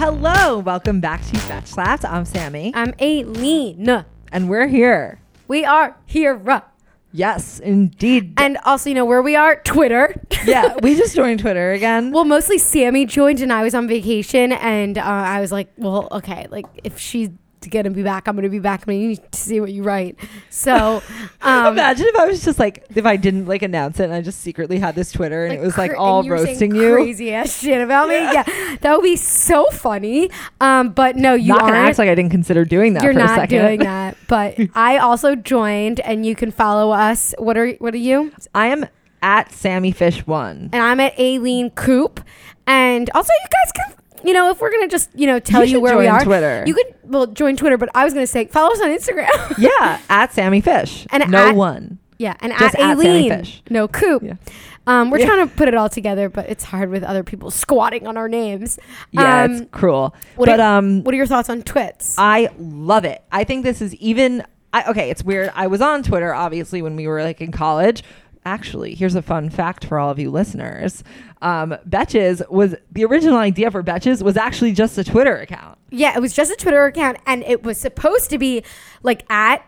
Hello, welcome back to Fetch Slapped. I'm Sammy. I'm Aileen. And we're here. We are here. Yes, indeed. And also, you know where we are? Twitter. Yeah, we just joined Twitter again. Well, mostly Sammy joined and I was on vacation. And I was like, well, okay, like if she's going to be back, I'm going to be back. I mean, you need to see what you write. So imagine if I was just like, if I didn't like announce it and I just secretly had this Twitter and like, it was like all roasting you. Crazy ass shit about me. Yeah, that would be so funny. But no, you not aren't. gonna act like I didn't consider doing that. You're for a not second. doing that. But I also joined, and you can follow us. What are you? I am at SammyFish1. And I'm at Aileen Coop. And also, you guys can, you know, if we're going to just, you know, tell you where we are. Twitter. You could, well, join Twitter, but I was going to say, follow us on Instagram. Yeah, at SammyFish. And no one. Yeah, and just at Aileen. SammyFish. No, Coop. Yeah. We're trying to put it all together, but it's hard with other people squatting on our names. Yeah, it's cruel. What are your thoughts on twits? I love it. I think this is even... okay, it's weird. I was on Twitter, obviously, when we were like in college. Actually, here's a fun fact for all of you listeners. Betches was the original idea for Betches was actually just a Twitter account. Yeah, it was just a Twitter account, and it was supposed to be like at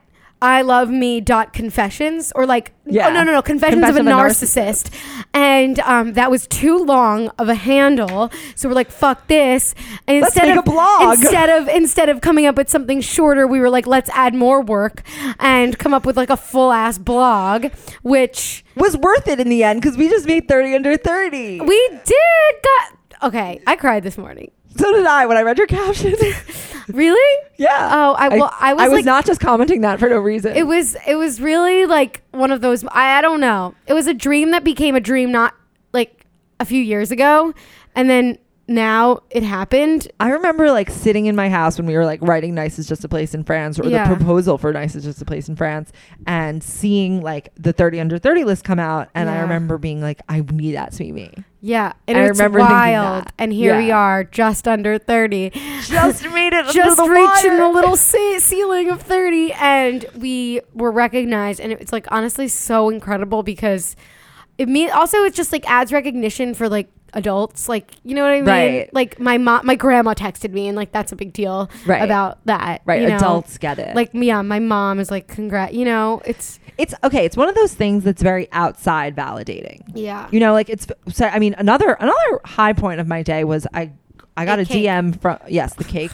iloveme.confessions or like no confessions of a narcissist. And that was too long of a handle, so we're like, fuck this. And let's make a blog. instead of coming up with something shorter, we were like, let's add more work and come up with like a full ass blog, which was worth it in the end because we just made 30 under 30. We did. Okay, I cried this morning. So did I when I read your caption. Really? Yeah. Oh, I was like, not just commenting that for no reason. It was really like one of those. I don't know. It was a dream that became a dream not like a few years ago, and then now it happened. I remember like sitting in my house when we were like writing Nice is Just a Place in France, or the proposal for Nice is Just a Place in France, and seeing like the 30 under 30 list come out, and I remember being like, I need that to be me. Yeah, and I it's remember wild. that. And here we are, just under 30. Just made it just under the reaching wire. the little ceiling of 30, and we were recognized, and it's like honestly so incredible because it's just like adds recognition for like adults, like, you know what I mean? Right. Like my grandma texted me, and like that's a big deal about that. Right. You know? Adults get it. Like, yeah, my mom is like, congrats. You know, it's okay. It's one of those things that's very outside validating. Yeah. You know, like so I mean, another high point of my day was I got a DM from, the cake,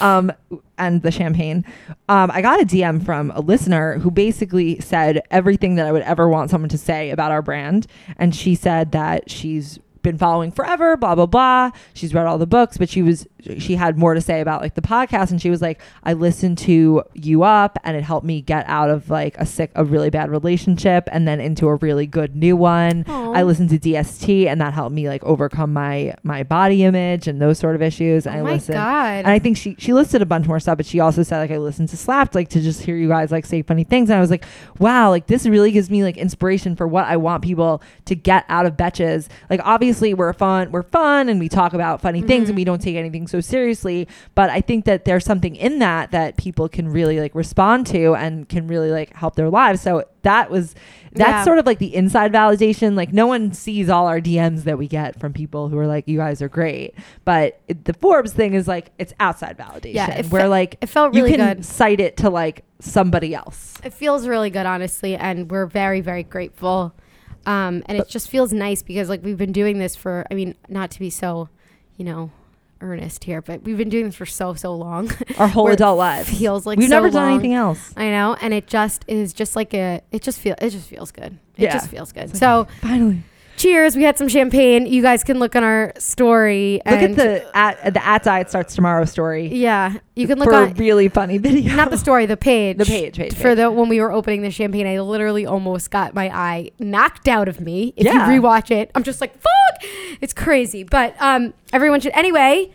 and the champagne. I got a DM from a listener who basically said everything that I would ever want someone to say about our brand. And she said that she's been following forever, blah, blah, blah. She's read all the books, but she had more to say about like the podcast. And she was like, I listened to You Up and it helped me get out of like a really bad relationship and then into a really good new one. Aww. I listened to DST and that helped me like overcome my body image and those sort of issues. And God. And I think she listed a bunch more stuff, but she also said like, I listened to Slapped, like to just hear you guys like say funny things. And I was like, wow, like this really gives me like inspiration for what I want people to get out of Betches. Like obviously we're fun and we talk about funny things and we don't take anything so seriously, but I think that there's something in that people can really like respond to and can really like help their lives. So that's sort of like the inside validation. Like no one sees all our DMs that we get from people who are like, you guys are great, but the Forbes thing is like it's outside validation where like it felt really you can good. cite it to like somebody else. It feels really good, honestly, and we're very, very grateful. And it just feels nice because like we've been doing this for, I mean, not to be so, you know, earnest here, but we've been doing this for so long. Our whole adult lives. Feels like we've so never done long. anything else. I know, and it just is just like it just feels good. It just feels good. Like, so finally. Cheers. We had some champagne. You guys can look on our story. Look at the at Diet Starts Tomorrow story. Yeah. You can look for on a really funny video. Not the story, the page. The page. For when we were opening the champagne, I literally almost got my eye knocked out of me. If you rewatch it, I'm just like, fuck. It's crazy. But everyone should anyway.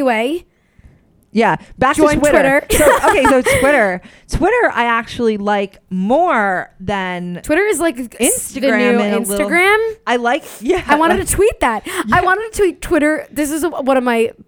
Yeah, back Join to Twitter. Twitter. So Twitter I actually like more than Twitter is like Instagram. The new Instagram. I like, I wanted to tweet that. I wanted to tweet Twitter. This is one of my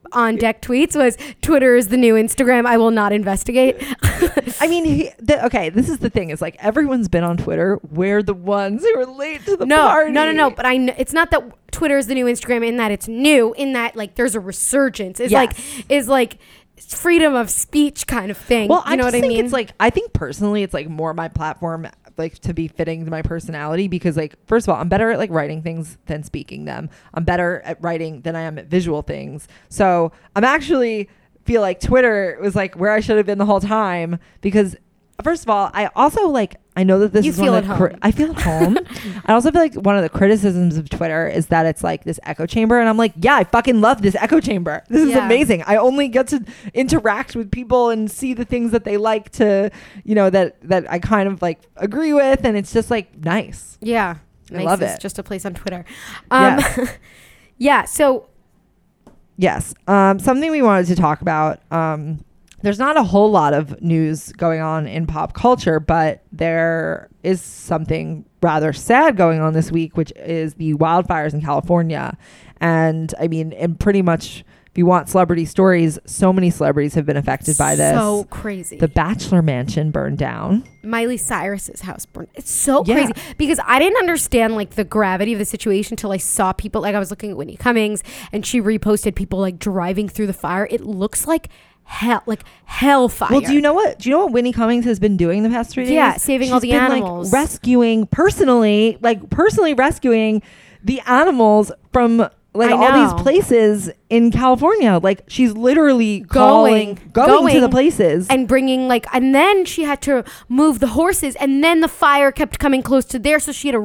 on deck tweets was Twitter is the new Instagram. I will not investigate. I mean, okay, this is the thing. Is like everyone's been on Twitter. We're the ones who are late to the party. No. But it's not that Twitter is the new Instagram in that it's new. In that like there's a resurgence. It's like freedom of speech kind of thing. Well, you know what I mean? It's like I think personally, it's like more my platform. Like to be fitting to my personality because like first of all I'm better at like writing things than speaking them. I'm better at writing than I am at visual things, so I'm actually feel like Twitter was like where I should have been the whole time because first of all I also like I know that this you is feel one at of home. I feel at home. I also feel like one of the criticisms of Twitter is that it's like this echo chamber and I'm like yeah I fucking love this echo chamber. This is amazing. I only get to interact with people and see the things that they like to you know that I kind of like agree with and it's just like nice. Yeah. I love it. Just a place on Twitter. Yes. Yeah. So yes. Something we wanted to talk about there's not a whole lot of news going on in pop culture, but there is something rather sad going on this week, which is the wildfires in California. And I mean, and pretty much if you want celebrity stories, so many celebrities have been affected by this. So crazy. The Bachelor Mansion burned down. Miley Cyrus's house burned. It's so crazy because I didn't understand like the gravity of the situation until I saw people. Like I was looking at Whitney Cummings and she reposted people like driving through the fire. It looks like hellfire. Well, do you know what Whitney Cummings has been doing the past 3 days? Yeah, saving all the animals. Like personally rescuing the animals from like all these places in California. Like she's literally going to the places and bringing and then she had to move the horses and then the fire kept coming close to there. So she had to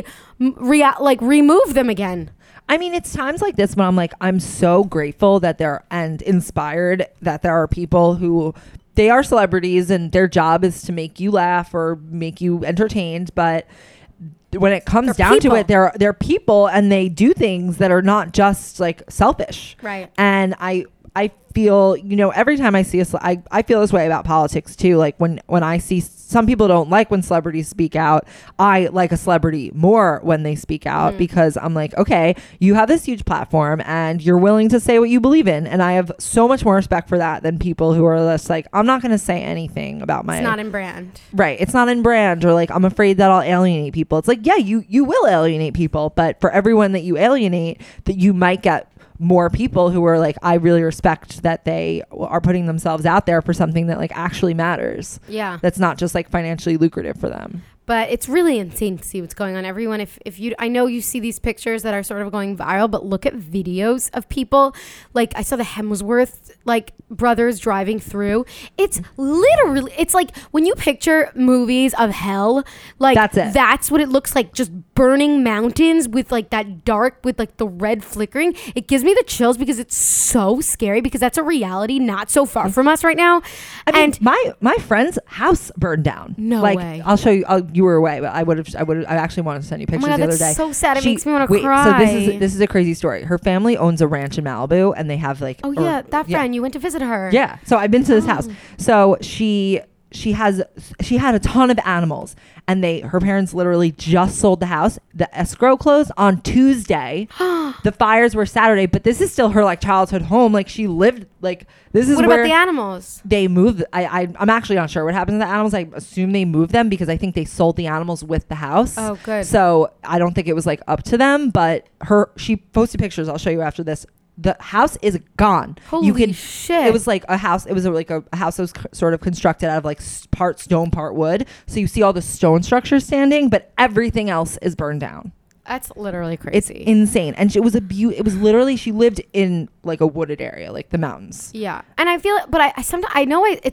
remove them again. I mean, it's times like this when I'm like, I'm so grateful that and inspired that there are people who they are celebrities and their job is to make you laugh or make you entertained. But when it comes down to it, they're people and they do things that are not just like selfish. Right. And I feel, every time I see I feel this way about politics too. Like when I see some people don't like when celebrities speak out. I like a celebrity more when they speak out because I'm like, okay, you have this huge platform and you're willing to say what you believe in. And I have so much more respect for that than people who are just like, I'm not going to say anything about It's not in brand. Right. It's not in brand or like, I'm afraid that I'll alienate people. It's like, yeah, you will alienate people. But for everyone that you alienate, that you might get more people who are like, I really respect that they are putting themselves out there for something that like actually matters. Yeah. That's not just like financially lucrative for them. But it's really insane to see what's going on. Everyone, if you, I know you see these pictures that are sort of going viral, but look at videos of people. Like I saw the Hemsworth brothers driving through. It's literally, it's like when you picture movies of hell, that's it. That's what it looks like. Just burning mountains with that dark, with the red flickering. It gives me the chills because it's so scary because that's a reality not so far from us right now. I mean, my friend's house burned down. No way. I'll show you. You were away, but I actually wanted to send you pictures the other day. That's so sad. It makes me want to cry. So this is a crazy story. Her family owns a ranch in Malibu, and they have that friend you went to visit her. Yeah. So I've been to this house. So she had a ton of animals, and her parents literally just sold the house. The escrow closed on Tuesday. The fires were Saturday, but this is still her childhood home. She lived this is what where about the animals? They moved. I'm actually not sure what happened to the animals. I assume they moved them because I think they sold the animals with the house. Oh, good. So I don't think it was up to them, but she posted pictures. I'll show you after this. The house is gone. Holy shit. It was a house. It was a house that was sort of constructed out of part stone, part wood. So you see all the stone structures standing, but everything else is burned down. That's literally crazy. It's insane. And it was literally, she lived in a wooded area, the mountains. Yeah. And I feel, but I sometimes, I know it's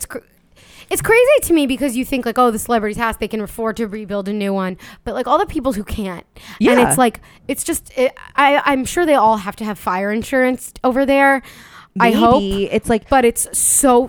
crazy to me because you think the celebrity's house, they can afford to rebuild a new one. But all the people who can't. Yeah. And it's just, I'm sure they all have to have fire insurance over there. Maybe. I hope. It's but it's so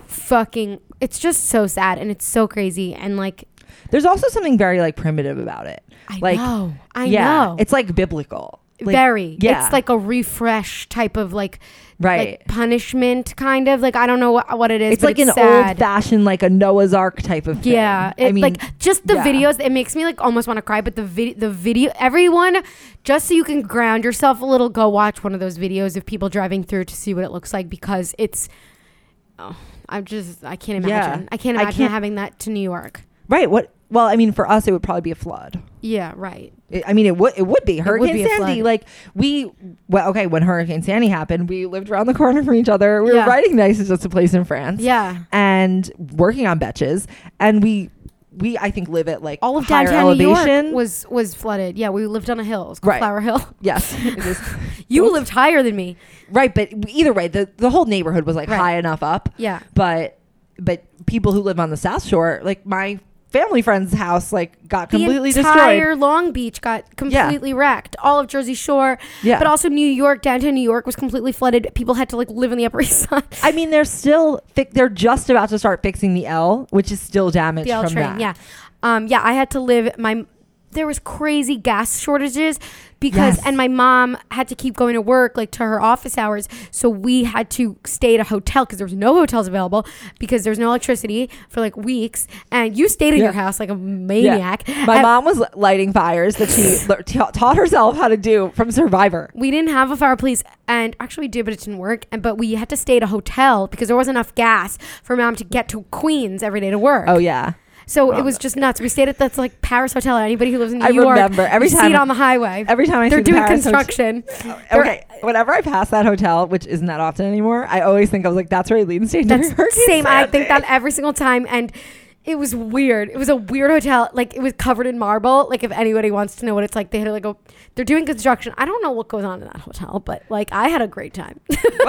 it's just so sad and it's so crazy. And there's also something very primitive about it. I know. It's biblical. Very. Yeah. It's like a refresh type of like right. punishment kind of. Like I don't know what it is. It's but like an sad. old fashioned, like a Noah's Ark type of thing. Yeah. I mean, like just the videos, it makes me like almost want to cry. But the video, everyone, just so you can ground yourself a little, go watch one of those videos of people driving through to see what it looks like, because it's, I can't imagine. I can't imagine having that to New York. Right. Well, I mean, for us, it would probably be a flood. Yeah, right. I mean, it would be Hurricane Sandy. flood. Like when Hurricane Sandy happened, we lived around the corner from each other. We were riding nice. It's just a place in France. Yeah. And working on Betches, and we I think live at like all of higher downtown elevation. New York was flooded. Yeah, we lived on a hill. It's called Right. Flower Hill. Yes. It was, You lived higher than me. right, but either way, the whole neighborhood was like Right. high enough up. Yeah. But people who live on the South Shore, like my family friend's house, like got completely the entire destroyed. Long Beach got completely wrecked. All of Jersey Shore. Yeah. But also New York, downtown New York was completely flooded. People had to like live in the Upper East Side. I mean, they're just about to start fixing the L, which is still damaged The L from train. that. Yeah. I had to live there was crazy gas shortages because and my mom had to keep going to work, like to her office hours, so we had to stay at a hotel because there was no hotels available because there's no electricity for like weeks, and you stayed in your house like a maniac. My mom was lighting fires that she taught herself how to do from Survivor. We didn't have a fireplace, and actually we did, but it didn't work. But we had to stay at a hotel because there wasn't enough gas for mom to get to Queens every day to work. Oh yeah. So it was just nuts. We stayed at that's like Paris Hotel. Anybody who lives in New I York, remember every you time see it on the highway. Every time I they're see the doing Paris construction. Okay, whenever I pass that hotel, which isn't that often anymore, I always think I was like, "That's where Eileen stayed." That's same. I think that every single time, and it was weird. It was a weird hotel. Like it was covered in marble. Like if anybody wants to know what it's like, they had like they're doing construction. I don't know what goes on in that hotel, but like I had a great time.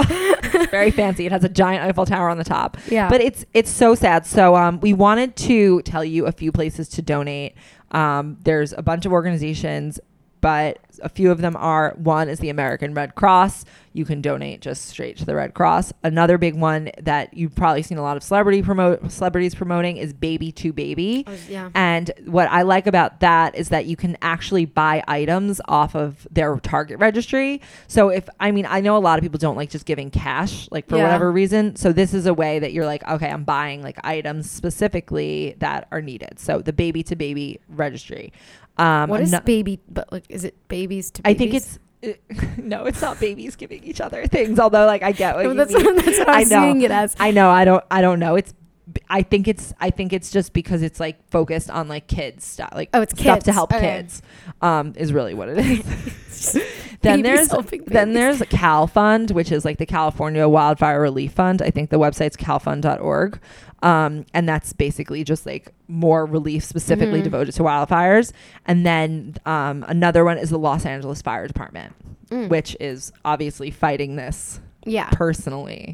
It's very fancy. It has a giant Eiffel Tower on the top. Yeah. But it's so sad. So we wanted to tell you a few places to donate. There's a bunch of organizations, but a few of them are, one is the American Red Cross. You can donate just straight to the Red Cross. Another big one that you've probably seen a lot of celebrities promoting is Baby to Baby. Yeah. And what I like about that is that you can actually buy items off of their Target registry. So I know a lot of people don't like just giving cash, like for whatever reason. So this is a way that you're like, okay, I'm buying like items specifically that are needed. So the Baby to Baby registry. What is baby? But like, is it babies to babies? I think it's no, it's not babies giving each other things. Although, like, I get what you mean. That's what I'm seeing it as. I know. I don't know. I think it's just because it's like focused on like kids stuff, like it's stuff kids. to help Okay. kids. Is really what it is. Then there's Cal Fund, which is like the California Wildfire Relief Fund. I think the website's calfund.org. And that's basically just like more relief specifically devoted to wildfires. And then another one is the Los Angeles Fire Department, which is obviously fighting this personally.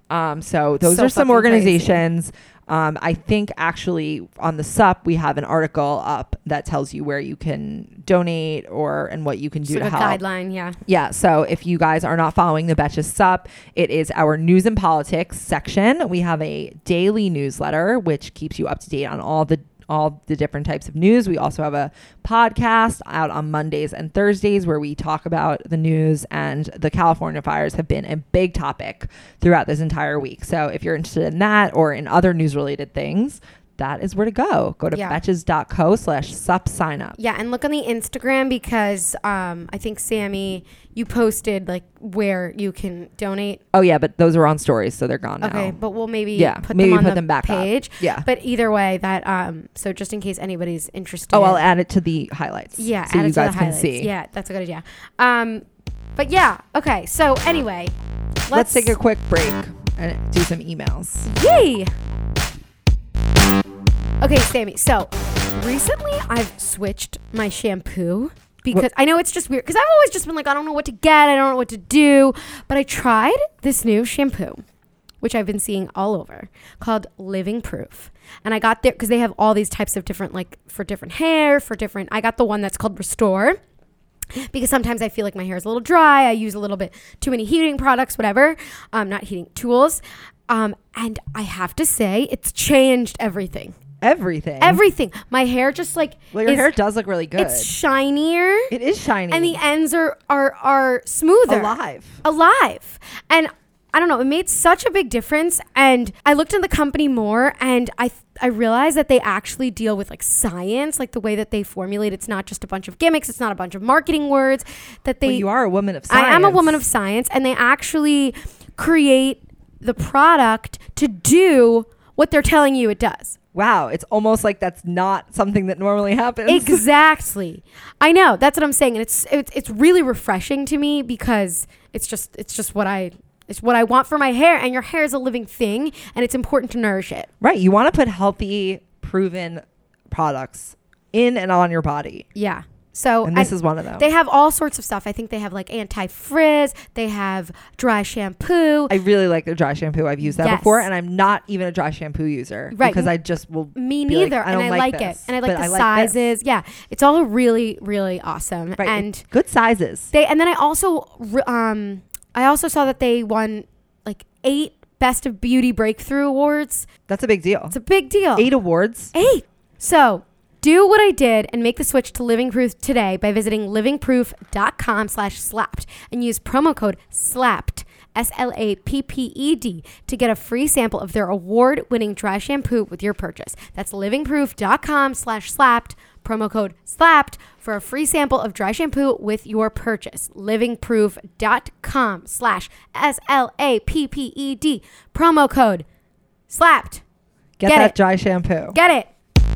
So those are some organizations. I think actually on the SUP we have an article up that tells you where you can donate and what you can do to help. A guideline, Yeah. So if you guys are not following the Betches SUP, it is our news and politics section. We have a daily newsletter which keeps you up to date on all the different types of news. We also have a podcast out on Mondays and Thursdays where we talk about the news, and the California fires have been a big topic throughout this entire week. So if you're interested in that or in other news related things, that is where to go. Go to betches.co/sup sign up. Yeah, and look on the Instagram because I think Sammy, you posted like where you can donate. Oh yeah, but those are on stories, so they're gone now. Okay, but we'll maybe put them back page. Up. Yeah. But either way, that so just in case anybody's interested. Oh, I'll add it to the highlights. Yeah, so you guys can see. Yeah, that's a good idea. But yeah, okay. So anyway, let's take a quick break and do some emails. Yay! Okay, Sammy. So recently I've switched my shampoo because I know it's just weird because I've always just been like, I don't know what to get. I don't know what to do. But I tried this new shampoo, which I've been seeing all over, called Living Proof. And I got there because they have all these types of different, like for different hair, I got the one that's called Restore. Because sometimes I feel like my hair is a little dry. I use a little bit too many heating products, whatever. Not heating tools. And I have to say, it's changed everything. everything. Everything. My hair just like Well, your hair does look really good. It's shinier. It is shiny. And the ends are smoother. Alive. And I don't know, it made such a big difference. And I looked in the company more, and I realized that they actually deal with like science, like the way that they formulate. It's not just a bunch of gimmicks. It's not a bunch of marketing words that they. Well, you are a woman of science. I am a woman of science, and they actually create the product to do what they're telling you it does. Wow, it's almost like that's not something that normally happens. Exactly. I know. That's what I'm saying. And it's really refreshing to me because it's just what I want for my hair, and your hair is a living thing, and it's important to nourish it. Right. You want to put healthy, proven products in and on your body. Yeah. So and this is one of them. They have all sorts of stuff. I think they have like anti-frizz. They have dry shampoo. I really like their dry shampoo. I've used that before, and I'm not even a dry shampoo user. Right. Because I just will. Me neither. Like, I like it. And I like the sizes. Yeah. It's all really, really awesome. Right. And good sizes. And then I also saw that they won like 8 Best of Beauty Breakthrough Awards. That's a big deal. It's a big deal. 8 awards. 8. So do what I did and make the switch to Living Proof today by visiting livingproof.com/slapped and use promo code SLAPPED, SLAPPED, to get a free sample of their award-winning dry shampoo with your purchase. That's livingproof.com/slapped, promo code SLAPPED, for a free sample of dry shampoo with your purchase. livingproof.com/SLAPPED, promo code SLAPPED. Get that dry shampoo. Get it.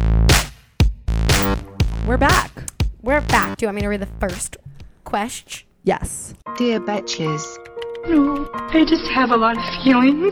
We're back. Do you want me to read the first question? Yes. Dear Betches. No, I just have a lot of feelings.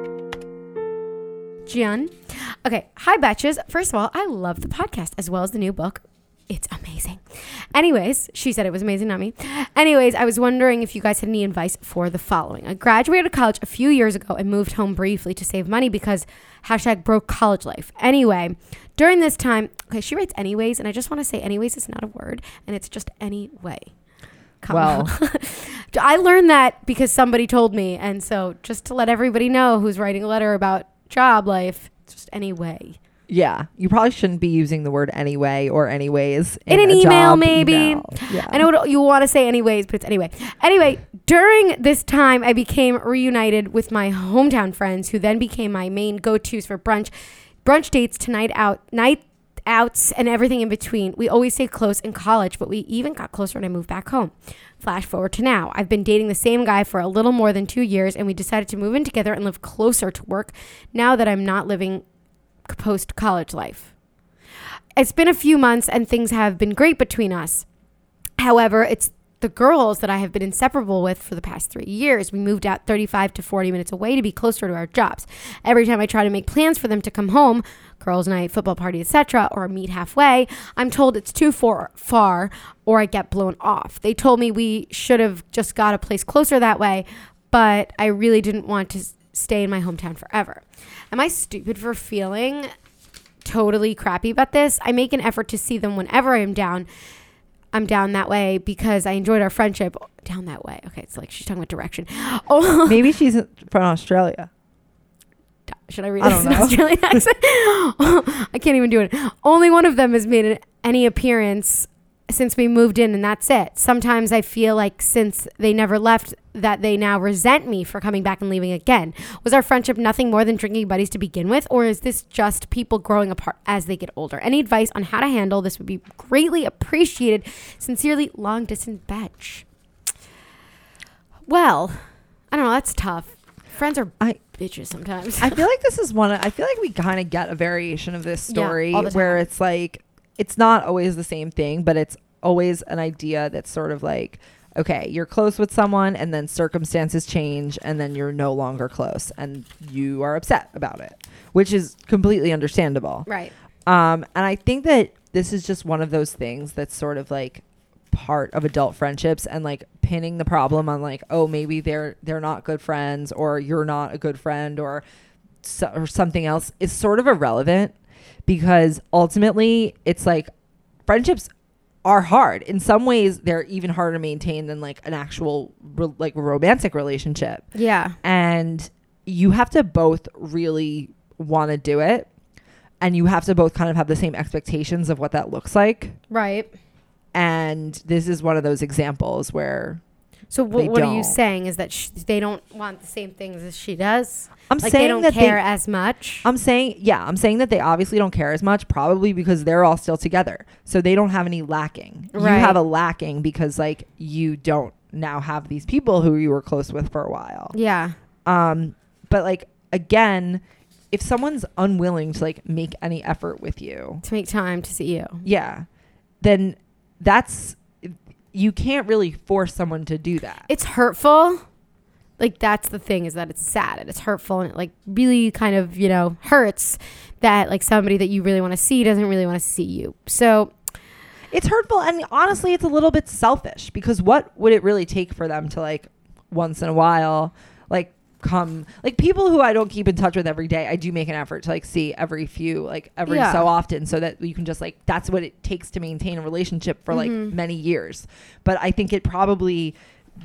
Gian. Okay. Hi, Betches. First of all, I love the podcast as well as the new book. It's amazing. Anyways, she said it was amazing, not me. Anyways, I was wondering if you guys had any advice for the following. I graduated college a few years ago and moved home briefly to save money because #broke college life. Anyway, during this time, okay, she writes anyways, and I just want to say anyways is not a word, and it's just anyway. Well, I learned that because somebody told me, and so just to let everybody know who's writing a letter about job life, it's just anyway. Yeah, you probably shouldn't be using the word anyway or anyways in an email, maybe. Email. Yeah. I know what you want to say anyways, but it's anyway. Anyway, during this time, I became reunited with my hometown friends, who then became my main go-tos for brunch dates to night outs, and everything in between. We always stayed close in college, but we even got closer when I moved back home. Flash forward to now. I've been dating the same guy for a little more than 2 years, and we decided to move in together and live closer to work now that I'm not living post-college life. It's been a few months and things have been great between us. However, it's the girls that I have been inseparable with for the past 3 years. We moved out 35 to 40 minutes away to be closer to our jobs. Every time I try to make plans for them to come home, girls' night, football party, etc., or meet halfway, I'm told it's too far or I get blown off. They told me we should have just got a place closer that way, but I really didn't want to stay in my hometown forever. Am I stupid for feeling totally crappy about this? I make an effort to see them whenever I'm down that way because I enjoyed our friendship. Down that way. Okay, it's like she's talking about direction. Oh, maybe she's from Australia. Should I read this in Australian accent? I can't even do it. Only one of them has made any appearance since we moved in, and that's it. Sometimes I feel like since they never left, that they now resent me for coming back and leaving again. Was our friendship nothing more than drinking buddies to begin with, or is this just people growing apart as they get older? Any advice on how to handle this would be greatly appreciated. Sincerely, long distance Betch. Well, I don't know. That's tough. Friends are bitches sometimes. I feel like this is I feel like we kind of get a variation of this story where it's like, it's not always the same thing, but it's always an idea that's sort of like, okay, you're close with someone and then circumstances change and then you're no longer close and you are upset about it, which is completely understandable. Right. And I think that this is just one of those things that's sort of like part of adult friendships, and like pinning the problem on like, oh, maybe they're not good friends, or you're not a good friend, or something else is sort of irrelevant, because ultimately it's like friendships are hard. In some ways they're even harder to maintain than like an actual like romantic relationship. Yeah. And you have to both really want to do it. and you have to both kind of have the same expectations of what that looks like. Right. And this is one of those examples where So what are you don't. saying is that they don't want the same things as she does? I'm Like saying they don't that care as much? I'm saying that they obviously don't care as much, probably because they're all still together. So they don't have any lacking. Right. You have a lacking because like you don't now have these people who you were close with for a while. Yeah. But like, again, if someone's unwilling to like make any effort with you, To make time to see you. yeah, then you can't really force someone to do that. It's hurtful. Like that's the thing, is that it's sad and it's hurtful, and it like really kind of, you know, hurts that like somebody that you really want to see doesn't really want to see you. So It's hurtful, and honestly, it's a little bit selfish, because what would it really take for them to like once in a while like come, like people who I don't keep in touch with every day, I do make an effort to like see every Yeah. so often, so that you can just like, that's what it takes to maintain a relationship for like many years. But I think it probably,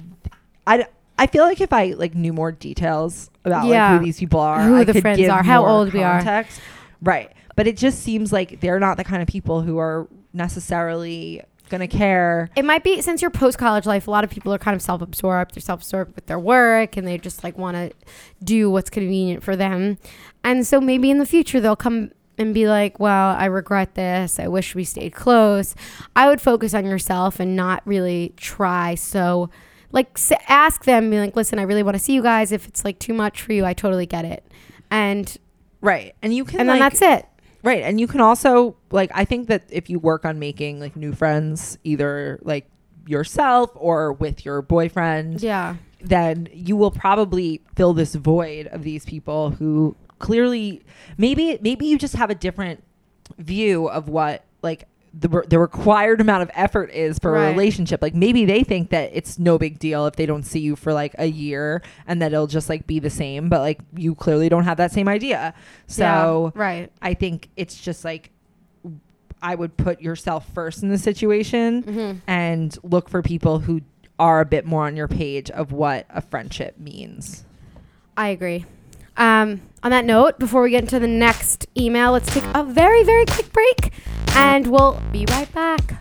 I feel like if I like knew more details about like who these people are, Who I the could friends give are, how more old we are. context. Right. But it just seems like they're not the kind of people who are necessarily going to care. it might be, since your post-college life, a lot of people are kind of self-absorbed. They're self-absorbed with their work, and they just like want to do what's convenient for them. And so maybe in the future they'll come and be like, well, I regret this. I wish we stayed close. I would focus on yourself and not really try. So like ask them, be like, listen, I really want to see you guys. If it's like too much for you, I totally get it. And Right. And you can and then like, that's it. right. And you can also like, I think that if you work on making like new friends, either like yourself or with your boyfriend, Yeah. then you will probably fill this void of these people who clearly, maybe you just have a different view of what like the required amount of effort is for Right. a relationship. Like maybe they think that it's no big deal if they don't see you for like a year, and that it'll just like be the same, but like you clearly don't have that same idea. So Yeah, right. I think it's just like, I would put yourself first in the situation and look for people who are a bit more on your page of what a friendship means. I agree. On that note, before we get into the next email, let's take a very, very quick break, and we'll be right back.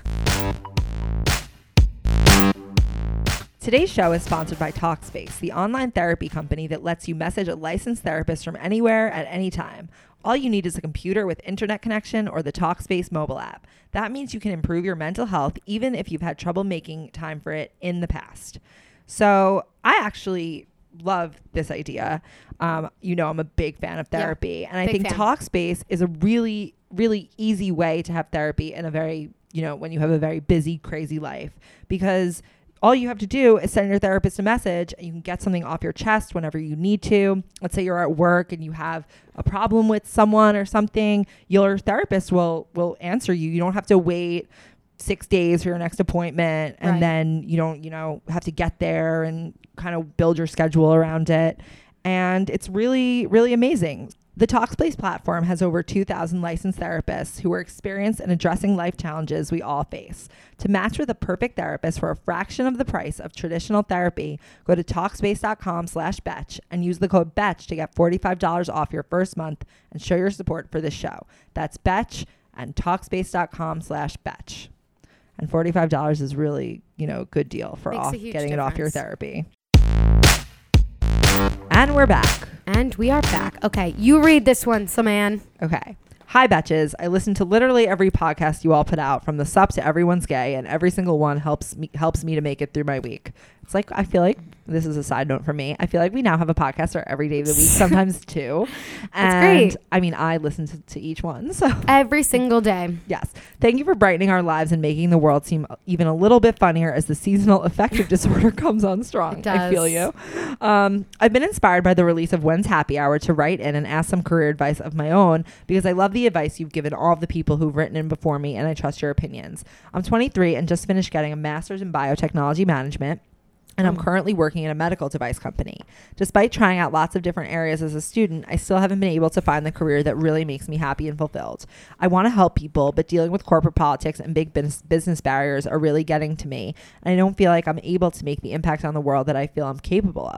Today's show is sponsored by Talkspace, the online therapy company that lets you message a licensed therapist from anywhere at any time. All you need is a computer with internet connection or the Talkspace mobile app. That means you can improve your mental health even if you've had trouble making time for it in the past. So I actually love this idea. You know, I'm a big fan of therapy, and I big think fan. Talkspace is a really, really easy way to have therapy in a very, you know, when you have a very busy, crazy life, because all you have to do is send your therapist a message, and you can get something off your chest whenever you need to. Let's say you're at work and you have a problem with someone or something, your therapist will answer you. You don't have to wait 6 days for your next appointment, and Right. then you don't, you know, have to get there and kind of build your schedule around it. And it's really, really amazing. The Talkspace platform has over 2,000 licensed therapists who are experienced in addressing life challenges we all face. To match with a perfect therapist for a fraction of the price of traditional therapy, go to Talkspace.com/Betch and use the code BETCH to get $45 off your first month and show your support for this show. That's Betch and Talkspace.com/Betch. And $45 is really, you know, a good deal for Makes off a huge getting it off your difference. therapy. And we're back. And we are back. Okay, you read this one, Saman. Okay. Hi, Betches. I listen to literally every podcast you all put out, from the Sup to Everyone's Gay, and every single one helps me to make it through my week. It's like, I feel like, this is a side note for me, I feel like we now have a podcast for every day of the week, sometimes two. That's And great. I mean, I listen to each one. So Every single day. yes. Thank you for brightening our lives and making the world seem even a little bit funnier as the seasonal affective disorder comes on strong. It I feel does. you. I've been inspired by the release of When's Happy Hour to write in and ask some career advice of my own, because I love the advice you've given all of the people who've written in before me, and I trust your opinions. I'm 23 and just finished getting a master's in biotechnology management, and I'm currently working in a medical device company. Despite trying out lots of different areas as a student, I still haven't been able to find the career that really makes me happy and fulfilled. I want to help people, but dealing with corporate politics and big business barriers are really getting to me, and I don't feel like I'm able to make the impact on the world that I feel I'm capable of.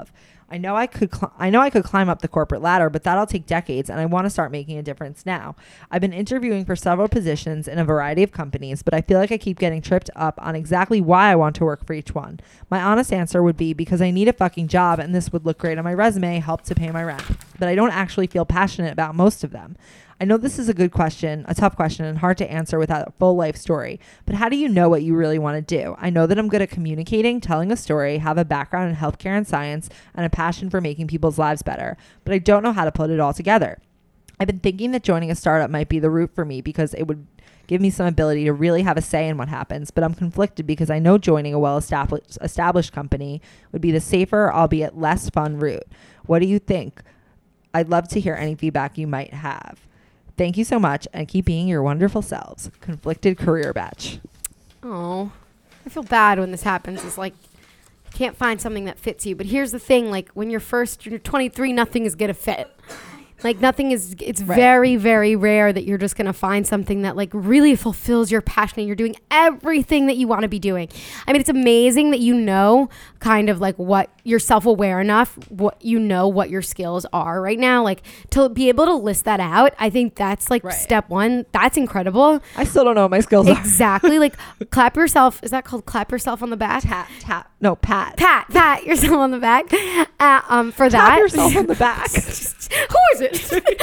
I know I could climb up the corporate ladder, but that'll take decades, and I want to start making a difference now. I've been interviewing for several positions in a variety of companies, but I feel like I keep getting tripped up on exactly why I want to work for each one. My honest answer would be because I need a fucking job and this would look great on my resume, help to pay my rent. But I don't actually feel passionate about most of them. I know this is a good question, a tough question, and hard to answer without a full life story. But how do you know what you really want to do? I know that I'm good at communicating, telling a story, have a background in healthcare and science, and a passion for making people's lives better. But I don't know how to put it all together. I've been thinking that joining a startup might be the route for me because it would give me some ability to really have a say in what happens. But I'm conflicted because I know joining a well-established company would be the safer, albeit less fun route. What do you think? I'd love to hear any feedback you might have. Thank you so much, and keep being your wonderful selves. Conflicted career batch. Oh, I feel bad when this happens. It's like you can't find something that fits you. But here's the thing: like when you're 23, nothing is gonna fit. Like nothing is. It's right. Very, very rare that you're just gonna find something that like really fulfills your passion and you're doing everything that you want to be doing. I mean, it's amazing that you know kind of like what you're self-aware enough, what your skills are right now. Like to be able to list that out, I think that's like step one. That's incredible. I still don't know what my skills are. Exactly. Like clap yourself. Is that called clap yourself on the back? Pat. No, pat. Pat yourself on the back. For that. Tap yourself on the back. Who is it?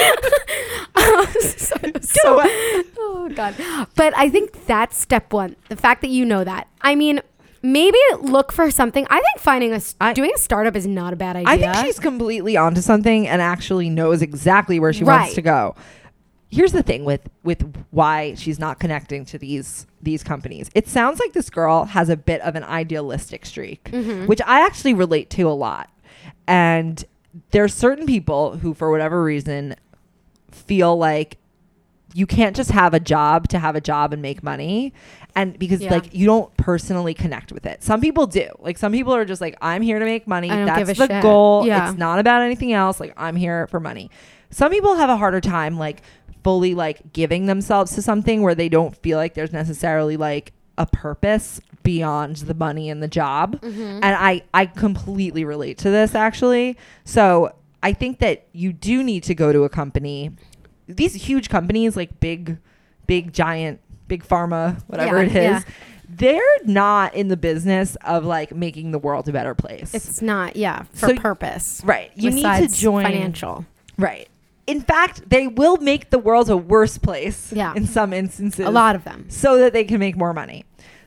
Oh God. But I think that's step one. The fact that you know that. I mean, maybe look for something. I think doing a startup is not a bad idea. I think she's completely onto something and actually knows exactly where she wants to go. Here's the thing with why she's not connecting to these companies. It sounds like this girl has a bit of an idealistic streak, which I actually relate to a lot. And there's certain people who, for whatever reason, feel like you can't just have a job to have a job and make money. And because like you don't personally connect with it. Some people do. Like some people are just like, I'm here to make money. That's the goal. Yeah. It's not about anything else. Like I'm here for money. Some people have a harder time like fully like giving themselves to something where they don't feel like there's necessarily like a purpose beyond the money and the job. And I completely relate to this actually. So I think that you do need to go to a company. These huge companies like big giant, big pharma, whatever it is, they're not in the business of like making the world a better place. It's not, for purpose. Right. You need to join financial. Right. In fact, they will make the world a worse place in some instances. A lot of them. So that they can make more money.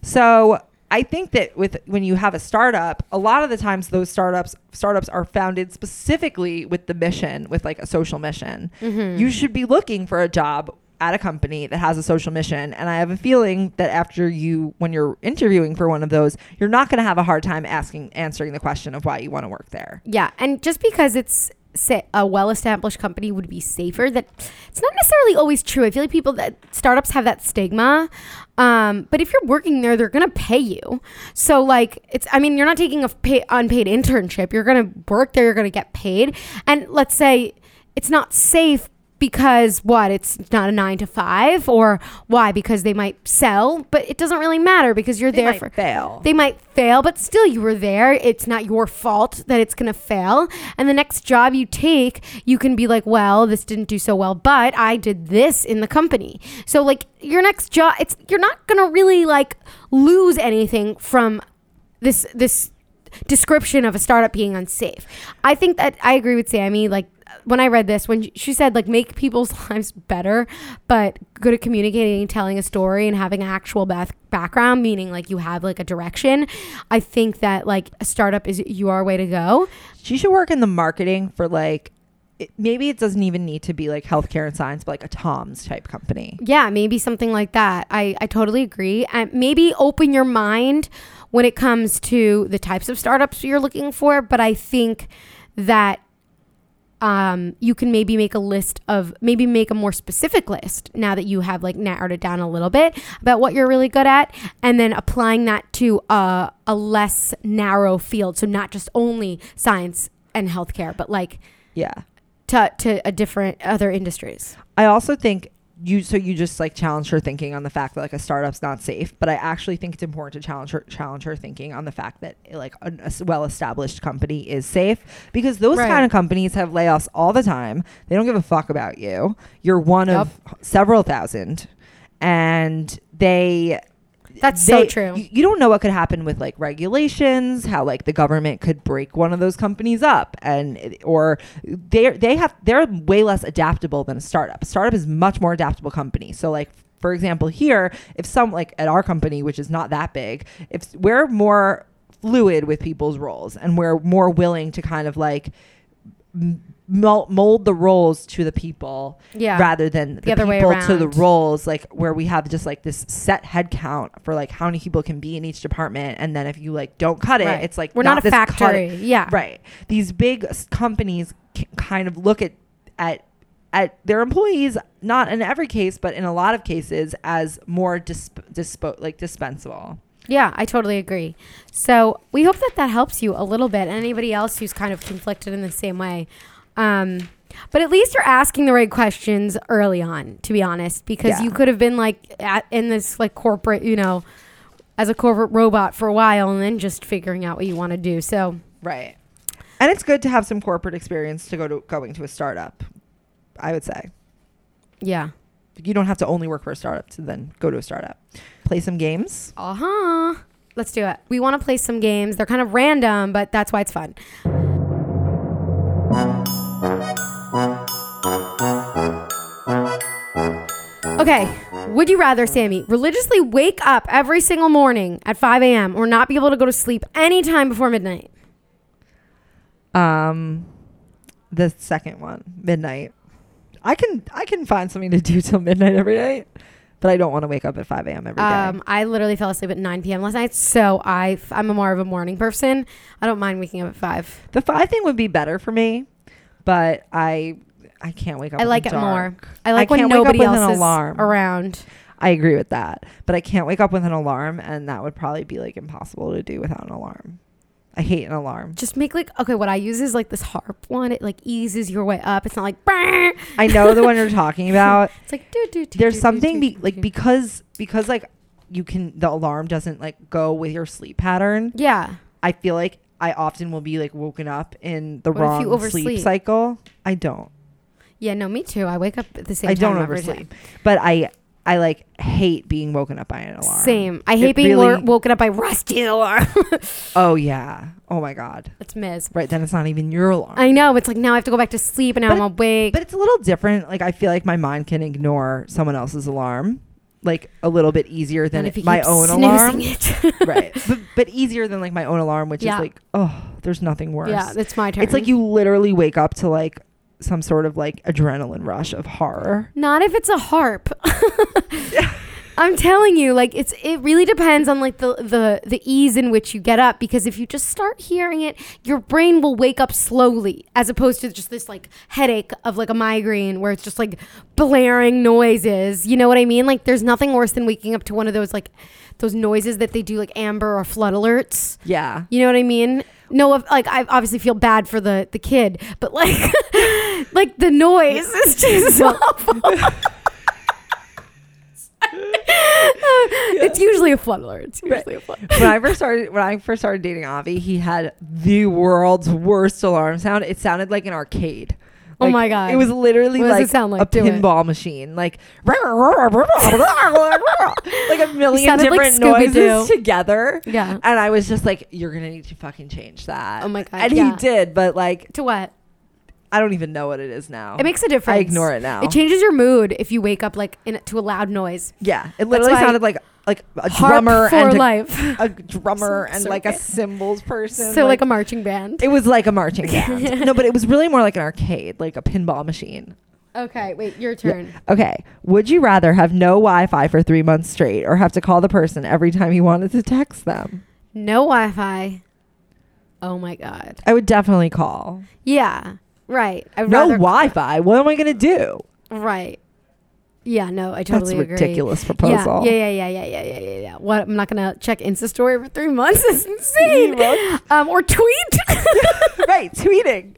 So I think that when you have a startup, a lot of the times those startups are founded specifically with the mission, with like a social mission. You should be looking for a job at a company that has a social mission. And I have a feeling that when you're interviewing for one of those, you're not going to have a hard time answering the question of why you want to work there. Yeah. And just because it's a well-established company would be safer, that it's not necessarily always true. I feel like startups have that stigma. But if you're working there, they're going to pay you. So like you're not taking a unpaid internship. You're going to work there. You're going to get paid. And let's say it's not safe because it's not a 9 to 5, or why? Because they might sell, but it doesn't really matter because you're there they might fail, but still you were there. It's not your fault that it's going to fail. And the next job you take, you can be like, well, this didn't do so well, but I did this in the company. So like your next job, you're not going to really like lose anything from this description of a startup being unsafe. I think that I agree with Sammy. Like when I read this, when she said like make people's lives better, but good at communicating and telling a story and having an actual background, meaning like you have like a direction, I think that like a startup is your way to go. She should work in the marketing for like, maybe it doesn't even need to be like healthcare and science, but like a Tom's type company. Yeah, maybe something like that. I totally agree. And maybe open your mind when it comes to the types of startups you're looking for. But I think that you can maybe make a more specific list now that you have like narrowed it down a little bit about what you're really good at, and then applying that to a less narrow field. So not just only science and healthcare, but like to a different other industries. I also think you just like challenge her thinking on the fact that like a startup's not safe, but I actually think it's important to challenge her thinking on the fact that like a well-established company is safe, because those kind of companies have layoffs all the time. They don't give a fuck about you. You're one of several thousand, and that's so true. You don't know what could happen with like regulations, how like the government could break one of those companies up, or they're way less adaptable than a startup. A startup is much more adaptable company. So like, for example, here, if some like at our company, which is not that big, if we're more fluid with people's roles and we're more willing to kind of like mold the roles to the people rather than the other way people around. to the roles, like where we have just like this set head count for like how many people can be in each department, and then if you like don't cut it, it's like we're not a factory. These big companies kind of look at their employees, not in every case but in a lot of cases, as more dispensable. Yeah, I totally agree. So we hope that helps you a little bit, and anybody else who's kind of conflicted in the same way. But at least you're asking the right questions early on, to be honest, because you could have been like in this like corporate, as a corporate robot for a while, and then just figuring out what you want to do. So and it's good to have some corporate experience to going to a startup, I would say. Yeah. You don't have to only work for a startup to then go to a startup. Play some games. Let's do it. We want to play some games. They're kind of random, but that's why it's fun. Okay. Would you rather, Sammy, religiously wake up every single morning at 5 a.m. or not be able to go to sleep anytime before midnight? The second one, midnight. I can find something to do till midnight every night, but I don't want to wake up at 5 a.m. every day. I literally fell asleep at 9 p.m. last night, so I'm more of a morning person. I don't mind waking up at 5. The 5 thing would be better for me, but I can't wake up. I like it dark. more. I like when nobody else is around. I agree with that, but I can't wake up with an alarm, and that would probably be like impossible to do without an alarm. I hate an alarm. Just make what I use is like this harp one. It like eases your way up. It's not like brrr. I know the one you're talking about. It's like there's something because like the alarm doesn't like go with your sleep pattern. Yeah. I feel like I often will be like woken up in the wrong sleep cycle. I don't. Yeah, no, me too. I wake up at the same time. I don't oversleep. But I like hate being woken up by an alarm. Same. I hate being woken up by Rusty's alarm. Oh yeah. Oh my God. It's Miz. Right. Then it's not even your alarm. I know. It's like now I have to go back to sleep and now I'm awake. But it's a little different. Like I feel like my mind can ignore someone else's alarm like a little bit easier than my own alarm. Right. But easier than like my own alarm, which is like, oh, there's nothing worse. Yeah, it's my turn. It's like you literally wake up to like some sort of like adrenaline rush of horror. Not if it's a harp. I'm telling you, like it really depends on like the ease in which you get up, because if you just start hearing it, your brain will wake up slowly, as opposed to just this like headache of like a migraine where it's just like blaring noises. You know what I mean? Like there's nothing worse than waking up to one of those like those noises that they do like Amber or flood alerts. Yeah. You know what I mean? No, like I obviously feel bad for the kid, but like like the noise is just awful. It's usually a flood alert. It's usually a flood. When I first started dating Avi, he had the world's worst alarm sound. It sounded like an arcade. Like, oh my God. It was literally like a pinball machine. Like like a million different noises together. Yeah. And I was just like, you're going to need to fucking change that. Oh my God. And he did, but like. To what? I don't even know what it is now. It makes a difference. I ignore it now. It changes your mood if you wake up like to a loud noise. Yeah. It literally sounded like a drummer and a drummer and like a cymbals person. So like a marching band. It was like a marching band. No, but it was really more like an arcade, like a pinball machine. Okay, wait, your turn. Yeah. Okay. Would you rather have no Wi-Fi for 3 months straight or have to call the person every time you wanted to text them? No Wi-Fi. Oh my God. I would definitely call. Yeah. Right. No Wi-Fi. What am I going to do? Right. Yeah, no, I totally agree. That's a ridiculous proposal. Yeah. What? I'm not going to check Insta story for 3 months. It's insane. Or tweet. Right. Tweeting.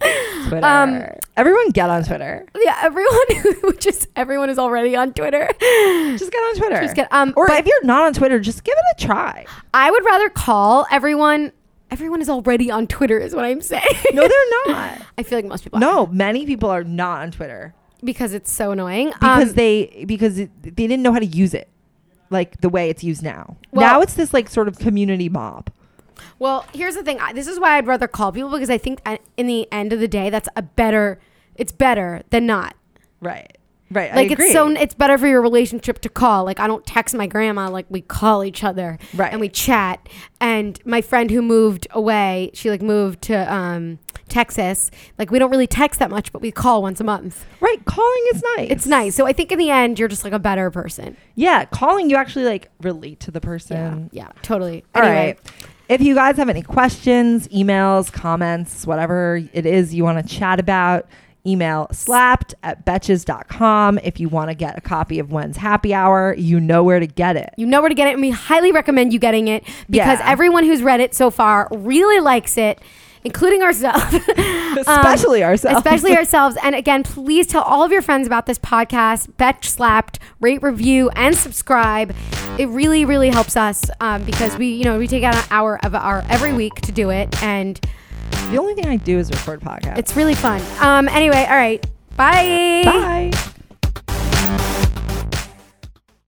Twitter. Everyone get on Twitter. Yeah, everyone is already on Twitter. Just get on Twitter. Or if you're not on Twitter, just give it a try. I would rather call everyone. Everyone is already on Twitter, is what I'm saying. No, they're not. I feel like most people. No, many people are not on Twitter because it's so annoying. Because they didn't know how to use it, like the way it's used now. Well, now it's this like sort of community mob. Well, here's the thing. This is why I'd rather call people, because I think in the end of the day, it's better than not. Right. Right. Like I agree. it's better for your relationship to call. Like I don't text my grandma, like we call each other. Right. And we chat. And my friend who moved away, she like moved to Texas. Like we don't really text that much, but we call once a month. Right. Calling is nice. It's nice. So I think in the end, you're just like a better person. Yeah. Calling, you actually like relate to the person. Yeah, totally. All anyway. right. If you guys have any questions, emails, comments, whatever it is you want to chat about, email slapped@betches.com. If you want to get a copy of When's Happy Hour, you know where to get it. You know where to get it. And we highly recommend you getting it because everyone who's read it so far really likes it, including ourselves. Especially ourselves. And again, please tell all of your friends about this podcast. Betch Slapped, rate, review, and subscribe. It really, really helps us because we take out an hour of our every week to do it. And the only thing I do is record podcasts. It's really fun. Anyway, all right. Bye. Bye.